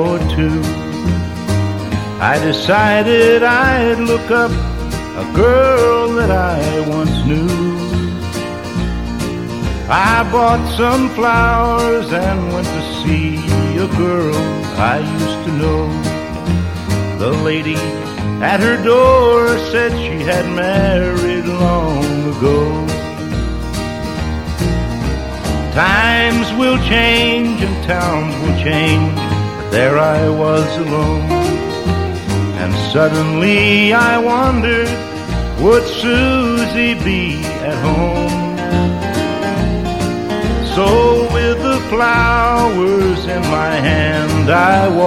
or two, I decided I'd look up a girl that I once knew. I bought some flowers and went to see a girl I used to know. The lady at her door said she had married long ago. Times will change and towns will change, but there I was alone. And suddenly I wondered, would Susie be at home? So with the flowers in my hand I walked